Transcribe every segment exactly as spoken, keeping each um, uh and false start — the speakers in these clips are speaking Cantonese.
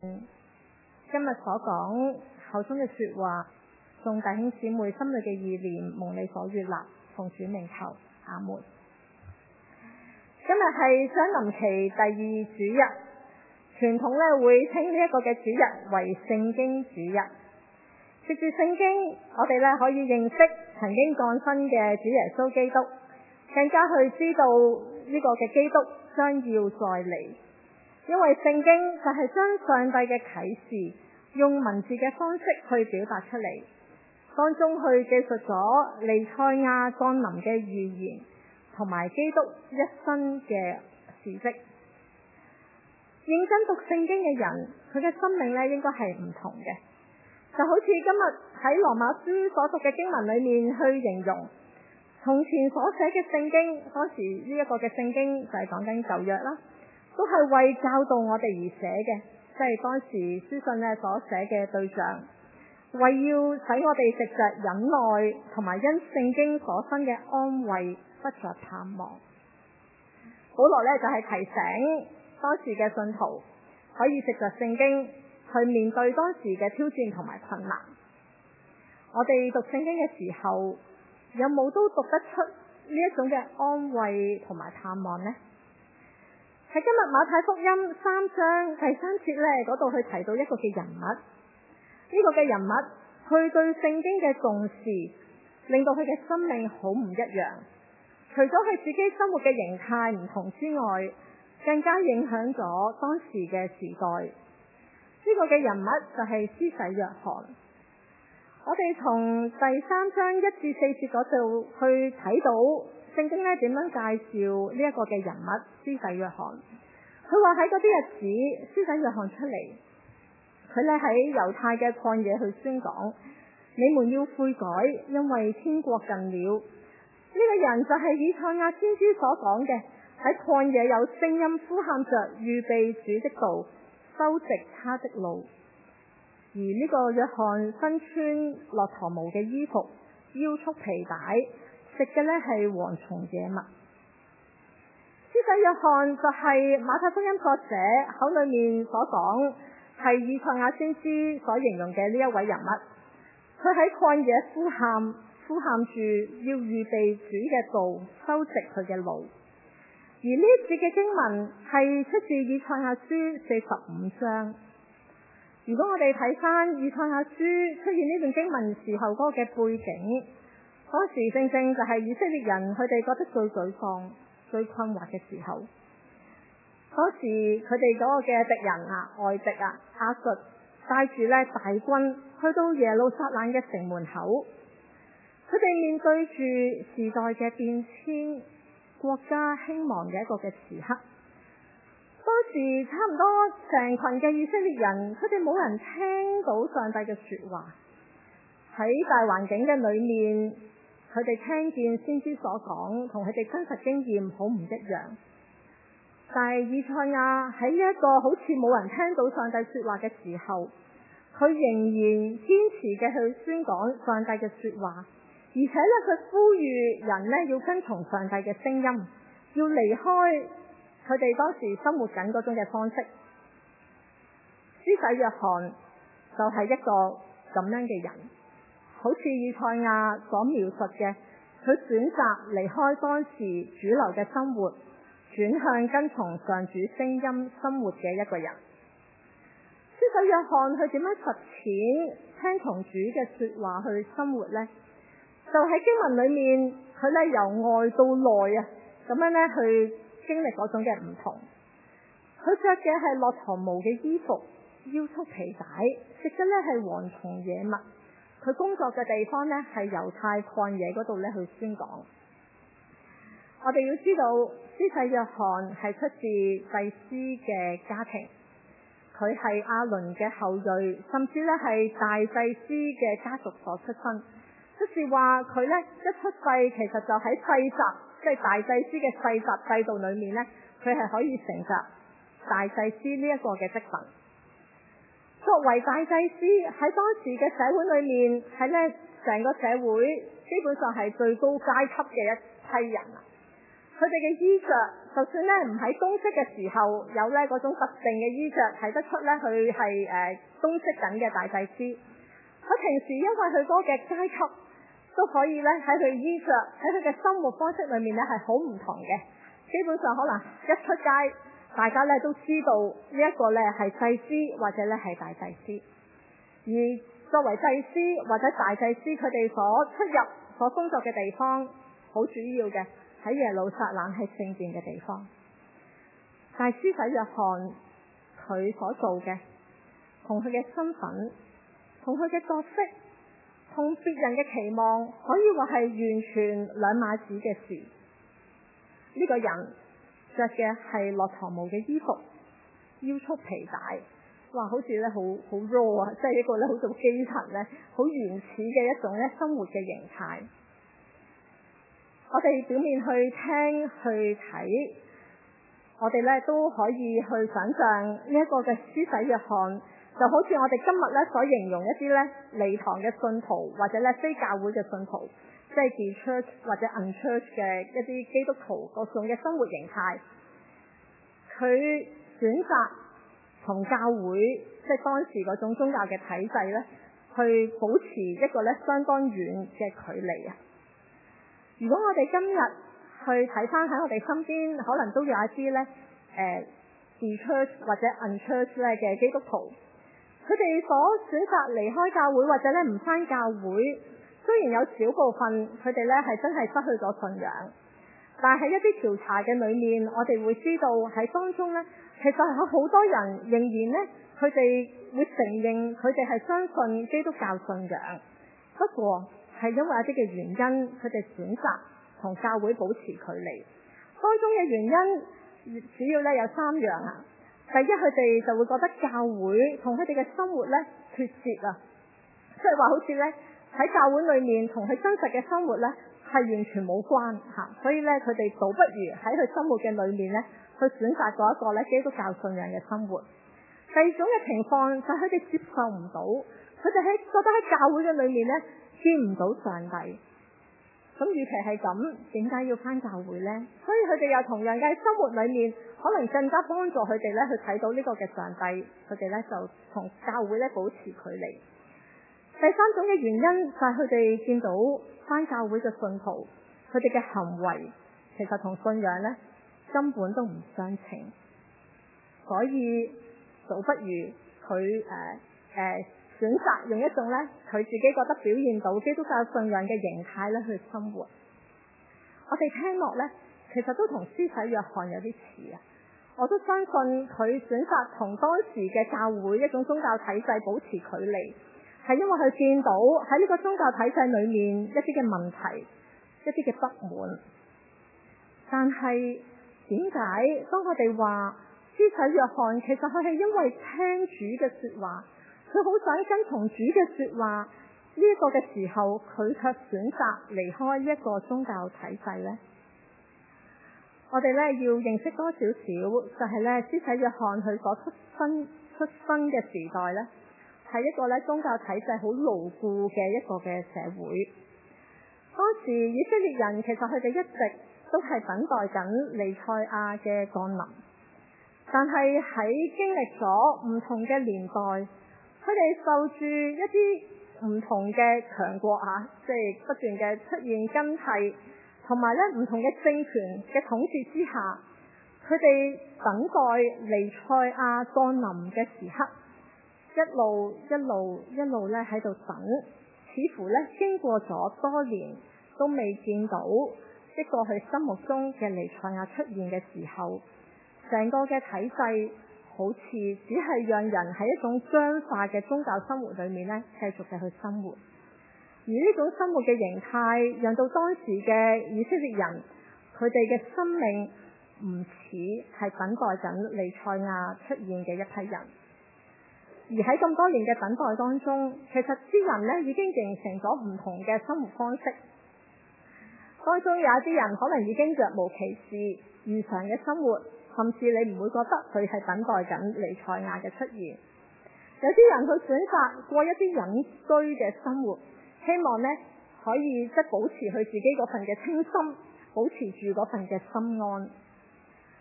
今日所講口中嘅說話，眾弟兄姊妹心裏嘅意念，蒙你所悅納，奉主名求，阿門。今日係將臨期第二主日，傳統咧會稱呢一個嘅主日為聖經主日。藉住聖經，我哋咧可以認識曾經降生嘅主耶穌基督，更加去知道呢個嘅基督將要再嚟。因為聖經就係將上帝嘅啟示用文字嘅方式去表達出嚟，當中去記述咗彌賽亞降臨嘅預言，同埋基督一生嘅事蹟。認真讀聖經嘅人，佢嘅生命咧應該係唔同嘅。就好似今日喺羅馬書所讀嘅經文裏面去形容，從前所寫嘅聖經，當時呢一個嘅聖經就係講緊舊約啦，都係為教導我哋而寫嘅，即係當時書信咧所寫嘅對象，為要使我哋藉着忍耐同埋因聖經所生嘅安慰不着盼望。保羅咧就係提醒當時嘅信徒可以藉着聖經去面對當時嘅挑戰同埋困難。我哋讀聖經嘅時候，有冇都讀得出呢一種嘅安慰同埋盼望呢？喺今日馬太福音三章第三節咧嗰度去提到一個嘅人物，呢、這個嘅人物佢對聖經嘅重視，令到佢嘅生命好唔一樣。除咗佢自己生活嘅形態唔同之外，更加影響咗當時嘅時代。呢、這個嘅人物就係施洗約翰。我哋從第三章一至四節嗰度去睇到聖經咧點樣介紹呢一個嘅人物施洗約翰。佢話喺嗰啲日子，施洗約翰出嚟，佢咧喺猶太嘅曠野去宣講，你們要悔改，因為天國近了。呢、這個人就係以賽亞先知所講嘅，喺曠野有聲音呼喊着預備主的道，修直他的路。而呢個約翰身穿駱駝毛嘅衣服，腰束皮帶，食嘅呢係蝗蟲野蜜。施洗約翰就係馬太福音作者口裏面所講，係以賽亞先知所形容嘅呢一位人物。佢喺曠野呼喊，呼喊住要預備主嘅道，修直佢嘅路。而呢一節嘅經文係出自以賽亞書四十五章。如果我哋睇翻以賽亞書出現呢段經文時候嗰個嘅背景，當時正正就係以色列人佢哋覺得最沮喪、最困惑嘅時候。當時佢哋嗰個嘅敵人啊、外敵啊、亞述帶住咧大軍去到耶路撒冷嘅城門口，佢哋面對住時代嘅變遷、國家興亡嘅一個嘅時刻。當時差唔多成群嘅以色列人，佢哋冇人聽到上帝嘅說話。喺大環境嘅裏面，佢哋聽見先知所講，同佢哋真實經驗好唔一樣。但係以賽亞喺呢一個好似冇人聽到上帝說話嘅時候，佢仍然堅持嘅去宣講上帝嘅說話，而且咧佢呼籲人咧要跟從上帝嘅聲音，要離開佢哋當時生活緊嗰種嘅方式。施洗約翰就係一個咁樣嘅人，好似以賽亞所描述嘅，佢選擇離開當時主流嘅生活，轉向跟從上主聲音生活嘅一個人。施洗約翰佢點樣實踐聽從主嘅說話去生活呢？就喺經文裏面，佢咧由外到內啊，咁樣咧去經歷嗰種嘅唔同。佢着嘅係駱駝毛嘅衣服，腰束皮帶，食嘅咧係蝗蟲野蜜。佢工作嘅地方咧係猶太曠野嗰度咧去宣講。我哋要知道，施洗約翰係出自祭司嘅家庭，佢係亞倫嘅後裔，甚至咧係大祭司嘅家族所出身。即是話佢咧一出世，其實就喺祭司，即係大祭司嘅祭司制度裏面咧，佢係可以承襲大祭司呢一個嘅職份。作為大祭司喺當時嘅社會裏面，喺咧成個社會基本上係最高階級嘅一批人啊！佢哋嘅衣着就算咧唔喺公職嘅時候有咧嗰種特定嘅衣着，睇得出咧佢係誒公職緊嘅大祭司。佢平時因為佢嗰個嘅階級，都可以咧喺佢衣着喺佢嘅生活方式裏面咧係好唔同嘅。基本上可能一出街，大家咧都知道呢一個咧係祭司或者咧係大祭司。而作為祭司或者大祭司，佢哋所出入所工作嘅地方，好主要嘅喺耶路撒冷係聖殿嘅地方。但係施洗約翰佢所做嘅，同佢嘅身份，同佢嘅角色，同別人嘅期望，可以話係完全兩碼子嘅事。呢、這個人着嘅係駱駝毛嘅衣服，腰束皮帶，哇，好似咧好好 raw 啊，即係一個咧好做基層咧，好原始嘅一種咧生活嘅形態。我哋表面去聽去睇，我哋咧都可以去想象呢一個嘅施洗約翰，就好似我哋今日咧所形容一啲咧離堂嘅信徒，或者咧非教會嘅信徒，即係 de-church 或者 unchurch 嘅一啲基督徒各種嘅生活形態。佢選擇同教會即係當時嗰種宗教嘅體制咧，去保持一個咧相當遠嘅距離啊！如果我哋今日去睇翻喺我哋身邊，可能都有一啲咧誒 de-church 或者 unchurch 咧嘅基督徒，佢哋所選擇離開教會或者咧唔翻教會，雖然有少部分佢哋咧係真係失去咗信仰，但係喺一啲調查嘅裏面，我哋會知道喺當中咧，其實係有好多人仍然咧，佢哋會承認佢哋係相信基督教信仰，不過係因為一啲嘅原因，佢哋選擇同教會保持距離。當中嘅原因主要咧有三樣啊。第一，佢哋就會覺得教會同佢哋嘅生活咧脫節啊，即係話好似咧喺教會裏面同佢真實嘅生活咧係完全冇關吓，所以咧佢哋倒不如喺佢生活嘅裏面咧去選擇咗一個咧基督教信仰嘅生活。第二種嘅情況就係佢哋接受唔到，佢哋喺覺得喺教會嘅裏面咧見唔到上帝。咁與其係咁，點解要返教會呢？所以佢哋又同樣嘅喺生活裏面，可能更加幫助佢哋咧去睇到呢個嘅上帝，佢哋咧就同教會咧保持距離。第三種嘅原因就係佢哋見到返教會嘅信徒，佢哋嘅行為其實同信仰咧根本都唔相稱，所以倒不如佢誒誒選擇用一種咧佢自己覺得表現到基督教信仰嘅形態咧去生活。我哋聽落咧，其實都同施洗約翰有啲似啊！我都相信佢選擇同當時嘅教會一種宗教體制保持距離，係因為佢見到喺呢個宗教體制裏面一啲嘅問題，一啲嘅不滿。但係點解當我哋話施洗約翰其實佢係因為聽主嘅說話，佢好想跟從主嘅說話呢一個嘅時候，佢卻選擇離開一個宗教體制呢？我哋咧要認識多少少，就係咧施洗約翰佢所出生出生嘅時代咧，係一個咧宗教體制好牢固嘅一個嘅社會。當時以色列人其實佢哋一直都係等待緊彌賽亞嘅降臨，但係喺經歷咗唔同嘅年代，佢哋受住一啲唔同嘅強國啊，即係不斷嘅出現更替。同埋咧唔同嘅政權嘅統治之下，佢哋等待彌賽亞降臨嘅時刻，一路一路一路咧喺度等，似乎咧經過咗多年都未見到一個佢心目中嘅彌賽亞出現嘅時候，成個嘅體制好似只係讓人喺一種僵化嘅宗教生活裏面咧繼續嘅去生活。而呢種生活嘅形態，讓到當時嘅以色列人，佢哋嘅生命唔似係等待緊彌賽亞出現嘅一批人。而喺咁多年嘅等待當中，其實啲人咧已經形成咗唔同嘅生活方式。當中有一啲人可能已經若無其事，如常嘅生活，甚至你唔會覺得佢係等待緊彌賽亞嘅出現。有啲人去選擇過一啲隱居嘅生活。希望咧可以即係保持佢自己嗰份嘅清心，保持住嗰份嘅心安。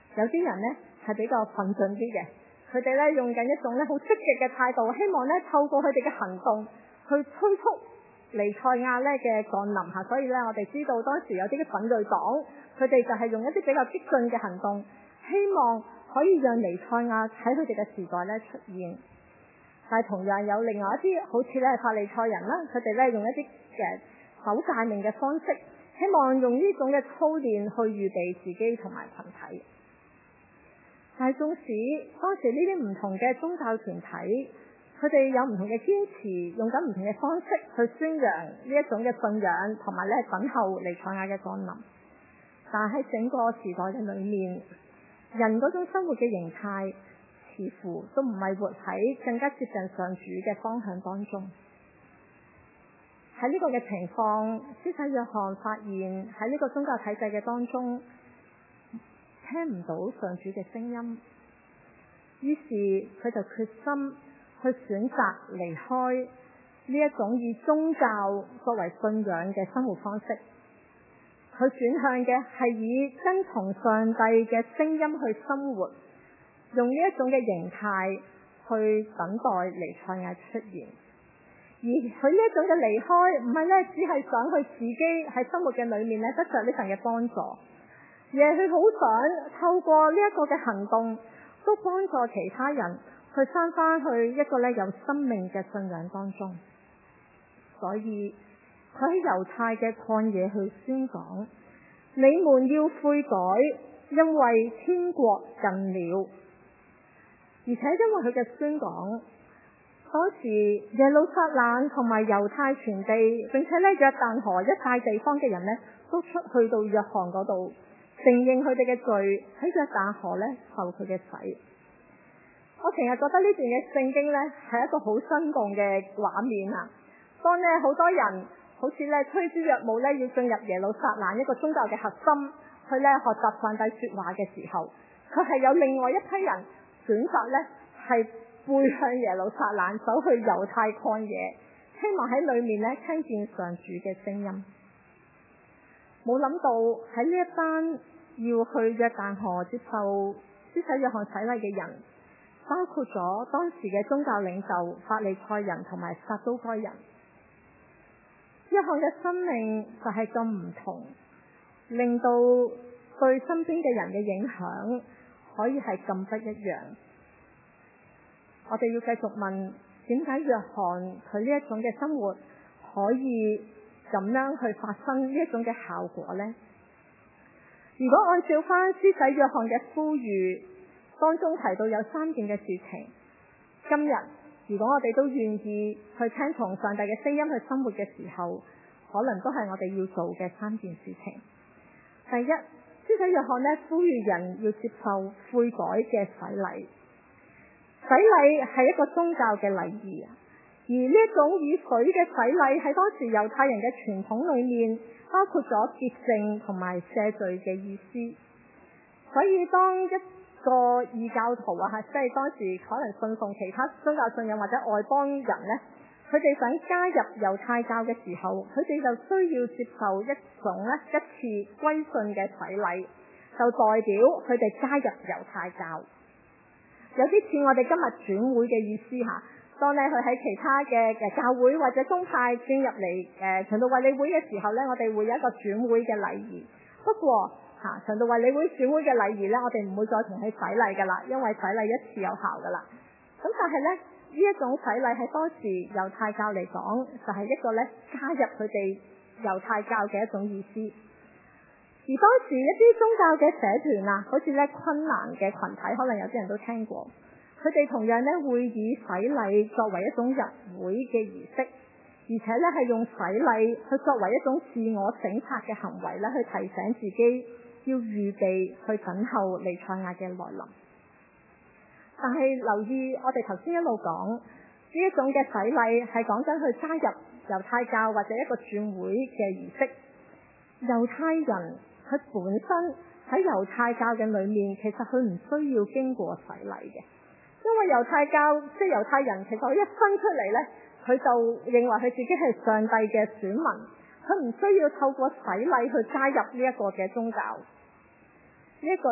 有啲人咧係比較奮進啲嘅，佢哋咧用緊一種咧好積極嘅態度，希望咧透過佢哋嘅行動去催促彌賽亞咧嘅降臨嚇。所以咧我哋知道當時有啲嘅奮銳黨，佢哋就係用一啲比較激進嘅行動，希望可以讓彌賽亞喺佢哋嘅時代咧出現。但係同樣有另外一啲好似咧法利賽人啦，佢哋咧用一啲嘅守誡命嘅方式，希望用呢種嘅操練去預備自己同埋群體。但係縱使當時呢啲唔同嘅宗教團體，佢哋有唔同嘅堅持，用緊唔同嘅方式去宣揚呢一種嘅信仰，同埋咧等候彌賽亞嘅降臨。但係喺整個時代嘅裏面，人嗰種生活嘅形態似乎都唔係活喺更加接近上主嘅方向當中。喺呢個嘅情況，施洗約翰發現喺呢個宗教體制嘅當中聽唔到上主嘅聲音，於是佢就決心去選擇離開呢一種以宗教作為信仰嘅生活方式。佢轉向嘅係以跟從上帝嘅聲音去生活，用呢一種嘅形態去等待彌賽亞出現。而佢呢一種嘅離開，唔係咧只係想佢自己喺生活嘅裏面咧得着呢份嘅幫助，而係佢好想透過呢一個嘅行動，都幫助其他人去返返去一個咧有生命嘅信仰當中。所以佢喺猶太嘅曠野去宣講：你們要悔改，因為天國近了。而且因為佢嘅宣講，當時耶路撒冷同埋猶太全地，並且咧約旦河一帶地方嘅人咧，都出去到約翰嗰度承認佢哋嘅罪，喺約旦河咧受佢嘅洗。我成日覺得呢段嘅聖經咧係一個好生動嘅畫面啊！當咧好多人好似咧趨之若鶩咧要進入耶路撒冷一個宗教嘅核心，去咧學習上帝說話嘅時候，佢係有另外一批人選擇咧係背向耶路撒冷走去猶太曠野，希望喺裏面咧聽見上主嘅聲音。冇諗到喺呢一班要去約旦河接受施洗約翰洗禮嘅人，包括咗當時嘅宗教領袖法利賽人同埋撒都該人。約翰嘅生命就係咁唔同，令到對身邊嘅人嘅影響可以係咁不一樣。我哋要繼續問，點解約翰佢呢一種嘅生活可以咁樣去發生呢一種嘅效果呢？如果按照翻施洗約翰嘅呼籲當中提到有三件嘅事情，今日如果我哋都願意去聽從上帝嘅聲音去生活嘅時候，可能都係我哋要做嘅三件事情。第一，施洗約翰咧呼籲人要接受悔改嘅洗禮。洗禮係一個宗教嘅禮儀，而呢一種以水嘅洗禮喺當時猶太人嘅傳統裏面，包括咗潔淨同埋赦罪嘅意思。所以當一個異教徒啊，即係當時可能信奉其他宗教信仰或者外邦人呢，佢哋想加入猶太教嘅時候，佢哋就需要接受一種咧一次歸信嘅洗禮，就代表佢哋加入猶太教。有啲似我哋今日轉會嘅意思嚇。當咧佢喺其他嘅嘅教會或者宗派轉入嚟誒循道衛理會嘅時候咧，我哋會有一個轉會嘅禮儀。不過嚇循道衛理會轉會嘅禮儀咧，我哋唔會再同佢洗禮噶啦，因為洗禮一次有效噶啦。咁但係咧呢一種洗禮喺當時猶太教嚟講，就係一個咧加入佢哋猶太教嘅一種意思。而當時一啲宗教嘅社團啊，好似咧昆蘭嘅群體，可能有啲人都聽過，佢哋同樣咧會以洗禮作為一種入會嘅儀式，而且咧係用洗禮去作為一種自我省察嘅行為咧，去提醒自己要預備去等候彌賽亞嘅來臨。但係留意我哋頭先一路講呢一種嘅洗禮係講緊去加入猶太教或者一個轉會嘅儀式。猶太人佢本身喺猶太教嘅裏面，其實佢唔需要經過洗禮嘅，因為猶太教即係猶太人，其實佢一生出嚟咧，佢就認為佢自己係上帝嘅選民，佢唔需要透過洗禮去加入呢一個嘅宗教。呢一個咧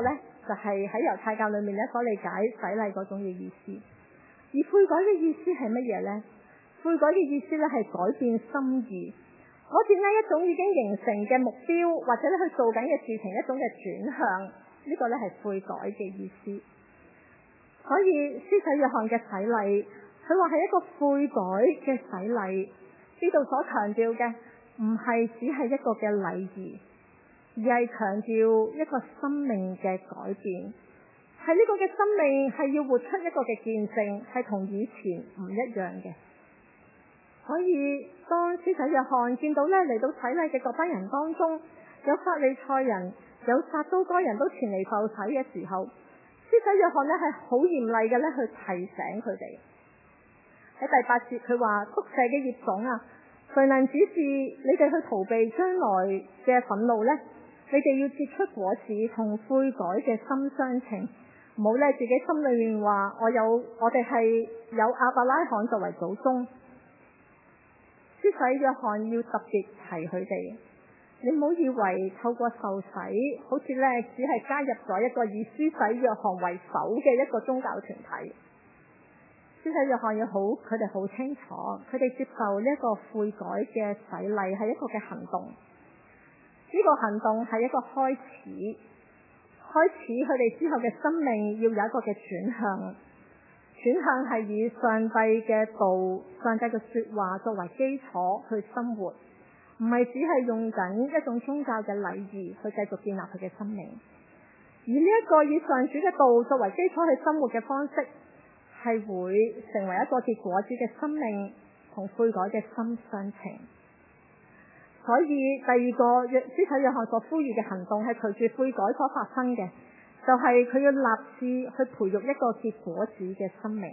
就係喺猶太教裏面咧所理解洗禮嗰種嘅意思。而悔改嘅意思係乜嘢呢？悔改嘅意思咧係改變心意，改變呢一種已經形成嘅目標，或者咧去做緊嘅事情一種嘅轉向，呢個咧係悔改嘅意思。所以施洗約翰嘅洗禮，佢話係一個悔改嘅洗禮，呢度所強調嘅唔係只係一個嘅禮儀，而係強調一個生命嘅改變。係呢個嘅生命係要活出一個嘅見證，係同以前唔一樣嘅。所以當施洗約翰見到咧嚟到洗禮嘅嗰班人當中，有法利賽人、有撒都該人都前嚟受洗嘅時候，施洗約翰咧係好嚴厲嘅咧去提醒佢哋。喺第八節佢話：宿舍嘅業種啊，誰能指示你哋去逃避將來嘅憤怒呢？你哋要結出果子，同悔改嘅心相稱。唔好咧自己心裏面話我有我哋係有亞伯拉罕作為祖宗。施洗約翰要特別提佢哋，你唔好以為透過受洗，好似咧只係加入咗一個以施洗約翰為首嘅一個宗教團體。施洗約翰要好，佢哋好清楚，佢哋接受呢一個悔改嘅洗禮係一個嘅行動。呢個行動係一個開始，開始佢哋之後嘅生命要有一個嘅轉向。轉向係以上帝嘅道、上帝嘅說話作為基礎去生活，唔係只係用緊一種宗教嘅禮儀去繼續建立佢嘅生命。而呢一個以上主嘅道作為基礎去生活嘅方式，係會成為一個結果子嘅生命，同悔改嘅心相稱。所以第二個施洗約翰所呼籲嘅行動係隨住悔改所發生嘅，就係佢要立志去培育一個結果子嘅生命。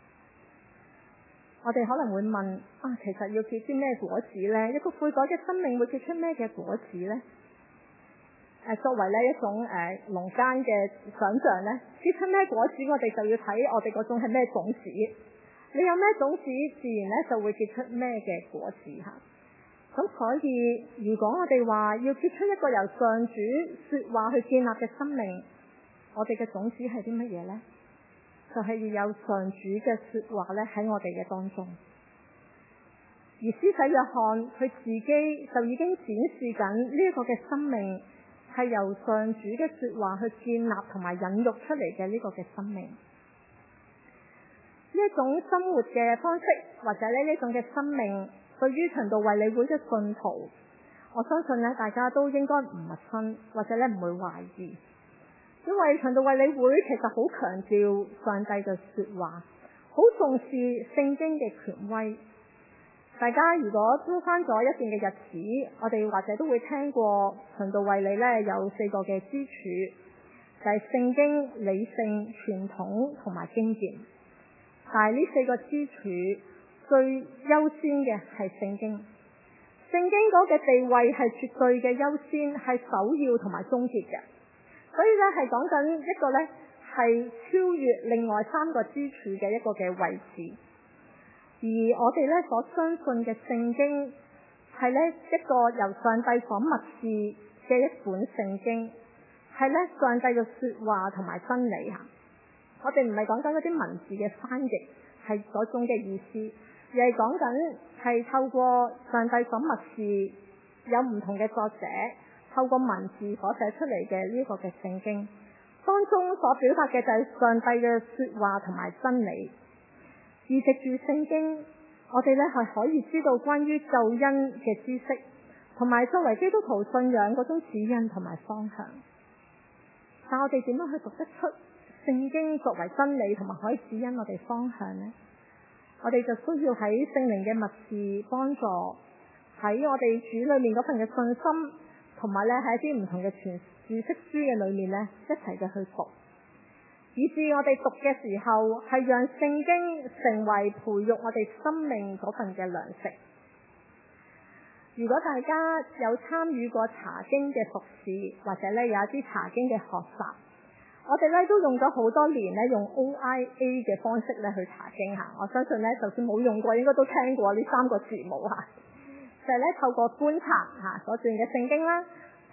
我哋可能會問啊，其實要結啲咩果子呢？一個悔改嘅生命會結出咩嘅果子呢？誒，作為呢一種誒農間嘅想象呢，結出咩果子，我哋就要睇我哋嗰種係咩種子。你有咩種子，自然咧就會結出咩嘅果子吓。咁所以，如果我哋話要結出一個由上主說話去建立嘅生命，我哋嘅種子係啲乜嘢呢？就係、是、要有上主嘅說話咧喺我哋嘅當中。而施洗約翰佢自己就已經展示緊呢一個嘅生命係由上主嘅說話去建立同埋孕育出嚟嘅呢個嘅生命。呢一種生活嘅方式，或者咧呢種嘅生命，對於循道衛理會嘅信徒，我相信咧大家都應該唔陌生，或者咧唔會懷疑。因為循道衛理會其實好強調上帝嘅說話，好重視聖經嘅權威。大家如果都翻咗一段嘅日子，我哋或者都會聽過循道衛理咧有四個嘅支柱，就係聖經、理性、傳統同埋經驗。但係呢四個支柱最優先嘅係聖經，聖經嗰嘅地位係絕對嘅優先，係首要同埋終結嘅。所以咧係講緊一個咧係超越另外三個支柱嘅一個嘅位置。而我哋咧所相信嘅聖經係咧一個由上帝所默示嘅一本聖經，係咧上帝嘅說話同埋真理吓。我哋唔係講緊嗰啲文字嘅翻譯係嗰種嘅意思，而係講緊係透過上帝所默示，有唔同嘅作者透過文字所寫出嚟嘅呢個嘅聖經，當中所表達嘅就係上帝嘅說話同埋真理。而藉住聖經，我哋咧係可以知道關於救恩嘅知識，同埋作為基督徒信仰嗰種指引同埋方向。但我哋點樣去讀得出聖經作為真理同埋可以指引我哋方向呢？我哋就需要喺聖靈嘅默示幫助，喺我哋主裏面嗰份嘅信心，同埋咧喺一啲唔同嘅傳注釋書嘅裏面咧一齊嘅去讀，以至我哋讀嘅時候係讓聖經成為培育我哋生命嗰份嘅糧食。如果大家有參與過查經嘅服侍，或者咧有一啲查經嘅學習，我哋咧都用咗好多年咧用 O I A 嘅方式咧去查經吓。我相信咧就算冇用過，應該都聽過呢三個字母吓。就係咧透過觀察吓所段嘅聖經啦，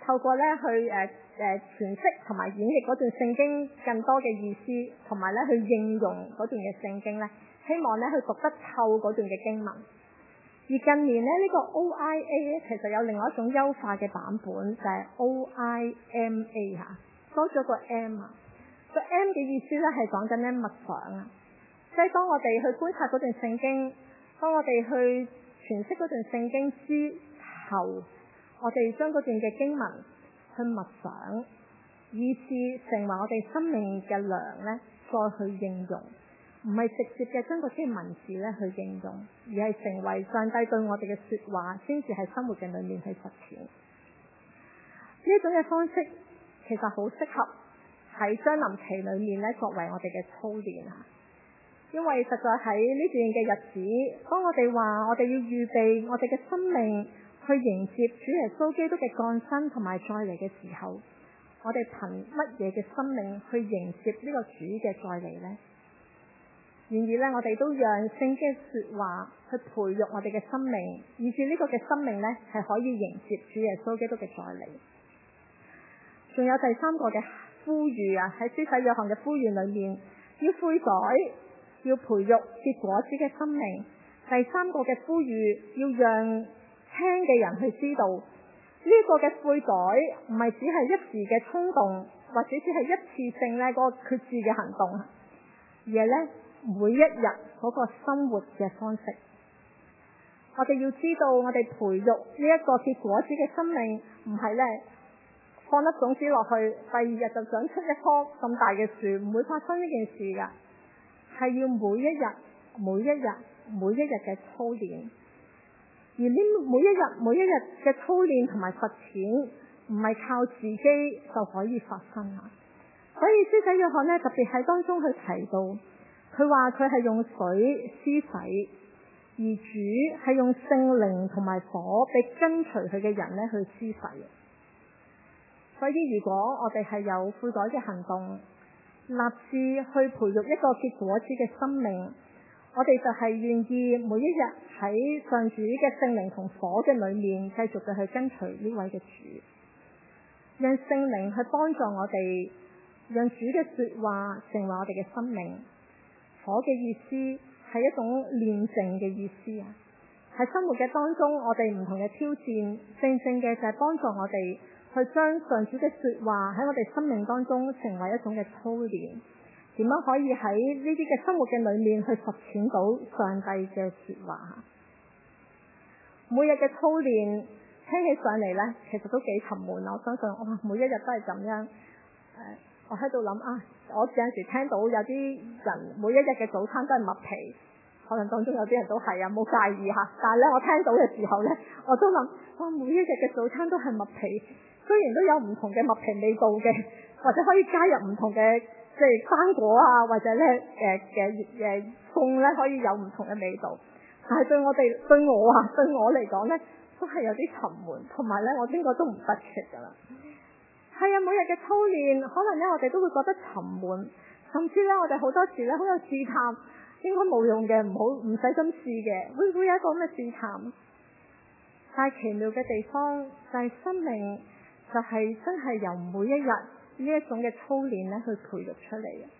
透過咧去誒誒詮釋同埋演繹嗰段聖經更多嘅意思，同埋咧去應用嗰段嘅聖經咧，希望咧去讀得透嗰段嘅經文。而近年咧呢、這個 O I A 咧，其實有另外一種優化嘅版本，就係、是、O I M A 嚇，多咗個 M 啊。個 M 嘅意思咧係講緊咧默想啊，即係當我哋去觀察嗰段聖經，當我哋去詮釋嗰段聖經之後，我哋將嗰段嘅經文去默想，以致成為我哋生命嘅糧咧，再去應用，唔係直接嘅將嗰啲文字咧去應用，而係成為上帝對我哋嘅說話，先至喺生活嘅裏面去實踐。呢種嘅方式其實好適合喺將臨期裏面咧，作為我哋嘅操練啊！因為實在喺呢段嘅日子，當我哋話我哋要預備我哋嘅生命去迎接主耶穌基督嘅降生同埋再嚟嘅時候，我哋憑乜嘢嘅生命去迎接呢個主嘅再嚟呢？然而咧，我哋都讓聖經嘅說話去培育我哋嘅生命，以至呢個嘅生命咧係可以迎接主耶穌基督嘅再嚟。仲有第三個嘅呼籲啊，喺施洗約翰嘅呼籲裏面，要悔改，要培育結果子嘅生命。第三個嘅呼籲，要讓聽嘅人去知道，呢、這個嘅悔改唔係只係一時嘅衝動，或者只係一次性咧嗰個決志嘅行動，而係咧每一日嗰個生活嘅方式。我哋要知道，我哋培育呢一個結果子嘅生命，唔係咧放粒種子落去，第二日就長出一棵咁大嘅樹，唔會發生呢件事噶。係要每一日、每一日、每一日嘅操練，而呢每一日、每一日嘅操練同埋實踐，唔係靠自己就可以發生啊！所以施洗約翰咧特別喺當中去提到，佢話佢係用水施洗，而主係用聖靈同埋火俾跟隨佢嘅人咧去施洗。所以如果我哋係有悔改嘅行動，立志去培育一個結果子嘅生命，我哋就係願意每一日喺上主嘅聖靈同火嘅裏面繼續嘅去跟隨呢位嘅主，讓聖靈去幫助我哋，讓主嘅說話成為我哋嘅生命。火嘅意思係一種煉淨嘅意思啊！喺生活嘅當中，我哋唔同嘅挑戰，正正嘅就係幫助我哋去將上主嘅說話喺我哋生命當中成為一種嘅操練，點樣可以喺呢啲嘅生活嘅裏面去實踐到上帝嘅說話。每日嘅操練聽起上嚟呢，其實都幾沉悶。我相信哇，每一日都係咁樣。誒、呃，我喺度諗啊，我有陣時聽到有啲人每一日嘅早餐都係麥皮，可能當中有啲人都係啊，冇介意吓。但係咧，我聽到嘅時候呢，我都諗哇，每一日嘅早餐都係麥皮。雖然都有唔同嘅麥皮味道嘅，或者可以加入唔同嘅即係生果啊，或者咧誒嘅誒餸咧可以有唔同嘅味道，但係對我哋對我啊對我嚟講咧，都係有啲沉悶，同埋咧我呢個都唔得食噶啦。係啊，每日嘅操練，可能咧我哋都會覺得沉悶，甚至咧我哋好多時咧好有試探，應該冇用嘅，唔好唔使咁試嘅，會唔會有一個咁嘅試探？但係奇妙嘅地方就係生命。就係真係由每一日呢一種嘅操練咧去培育出嚟嘅。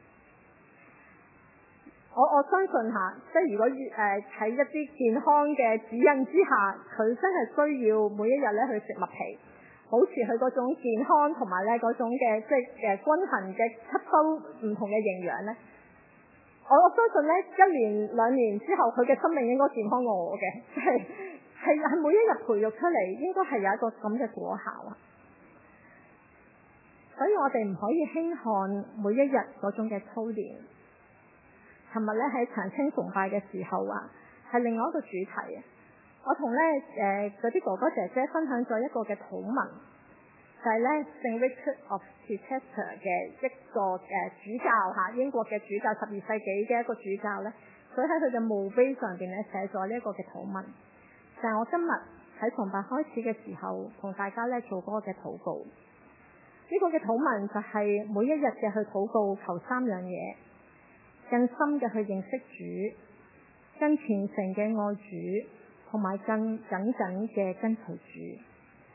我我相信下，即係如果誒喺、呃、一啲健康嘅指引之下，佢真係需要每一日咧去食麥皮，保持佢嗰種健康同埋咧嗰種嘅即係誒均衡嘅吸收唔同嘅營養咧。我我相信咧一年兩年之後，佢嘅生命應該健康過我嘅，即係係係每一日培育出嚟，應該係有一個咁嘅果效啊！所以我哋唔可以輕看每一日嗰種嘅操練。尋日咧喺長青崇拜嘅時候啊，係另外一個主題啊。我同咧誒嗰啲哥哥姐姐分享咗一個嘅禱文，就係咧聖 Richard of Chichester 嘅一個誒主教嚇，英國嘅主教，十二世紀嘅一個主教咧，佢喺佢嘅墓碑上邊咧寫咗呢一個嘅禱文。就係我今日喺崇拜開始嘅時候，同大家咧做嗰個嘅禱告。呢個嘅禱文就係每一日嘅去禱告，求三樣嘢：更深嘅去認識主，更虔誠嘅愛主，同埋更緊緊嘅跟隨主。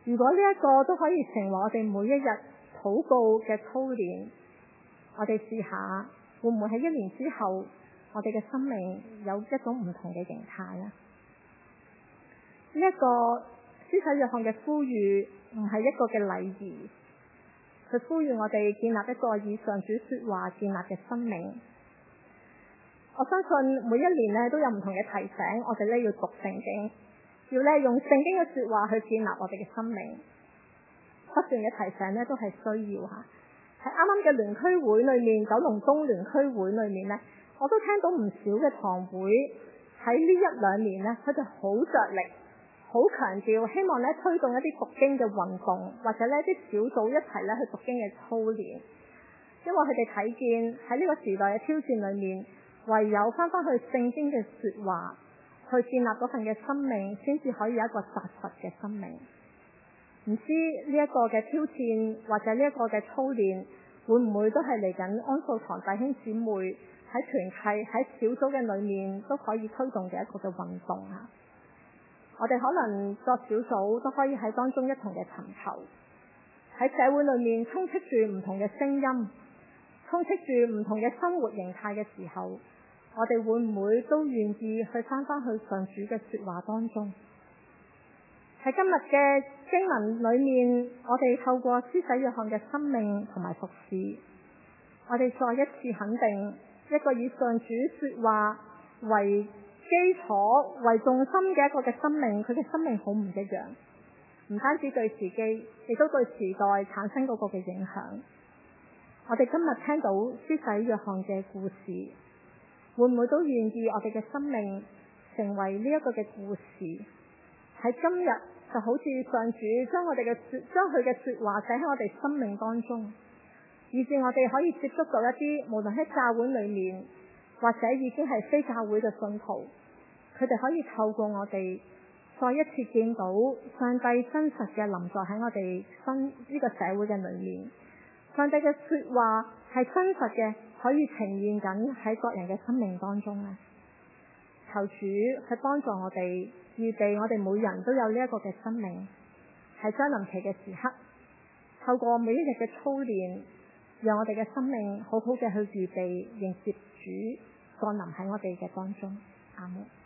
如果呢一個都可以成為我哋每一日禱告嘅操練，我哋試下會唔會喺一年之後，我哋嘅生命有一種唔同嘅形態呢？呢、這、一個施洗約翰嘅呼籲唔係一個嘅禮儀，佢呼籲我哋建立一個以上主說話建立嘅生命。我相信每一年咧都有唔同嘅提醒，我哋咧要讀聖經，要咧用聖經嘅說話去建立我哋嘅生命。不斷嘅提醒咧都係需要吓。喺啱啱嘅聯區會裏面，九龍東聯區會裏面咧，我都聽到唔少嘅堂會喺呢一兩年咧，佢哋好着力，好強調，希望咧推動一啲讀經嘅運動，或者咧啲小組一齊咧去讀經嘅操練。因為佢哋睇見喺呢個時代嘅挑戰裏面，唯有翻返去聖經嘅說話，去建立嗰份嘅生命，先至可以有一個紮實嘅生命。唔知呢一個嘅挑戰或者呢一個嘅操練，會唔會都係嚟緊安素堂弟兄姊妹喺團契喺小組嘅裏面都可以推動嘅一個嘅運動啊！我哋可能作小組都可以喺當中一同嘅尋求，喺社會裏面充斥住唔同嘅聲音，充斥住唔同嘅生活形態嘅時候，我哋會唔會都願意去返返去上主嘅說話當中？喺今日嘅經文裏面，我哋透過施洗約翰嘅生命同埋服事，我哋再一次肯定一個以上主說話為基礎為重心嘅一個嘅生命，佢嘅生命好唔一樣，唔單止對自己，亦都對時代產生嗰個嘅影響。我哋今日聽到施洗約翰嘅故事，會唔會都願意我哋嘅生命成為呢一個嘅故事？喺今日就好似上主將我哋嘅說，將佢嘅說話寫喺我哋生命當中，以致我哋可以接觸到一啲無論喺教會裏面，或者已經係非教會嘅信徒，佢哋可以透過我哋再一次見到上帝真實嘅臨在喺我哋新呢個社會嘅裏面。上帝嘅說話係真實嘅，可以呈現緊喺各人嘅生命當中咧。求主去幫助我哋，預備我哋每人都有呢一個嘅生命，喺將臨期嘅時刻，透過每一日嘅操練，讓我哋嘅生命好好嘅去預備迎接主降臨喺我哋嘅當中。阿門。